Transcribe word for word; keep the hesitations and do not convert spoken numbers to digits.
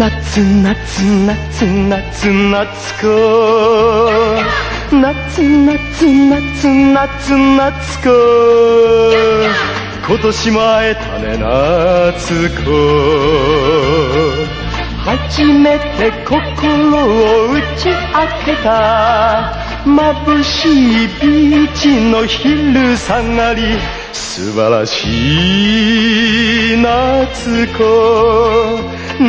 夏夏夏夏夏子夏夏夏夏夏子今年も会えたね夏子初めて心を打ち明けた眩しいビーチの昼下がり素晴らしい夏子